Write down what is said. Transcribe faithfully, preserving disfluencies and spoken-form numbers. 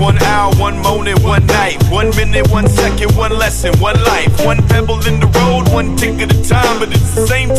one hour, one moment, one night, one minute, one second, one lesson, one life, one pebble in the road, one tick at a time. But it's the same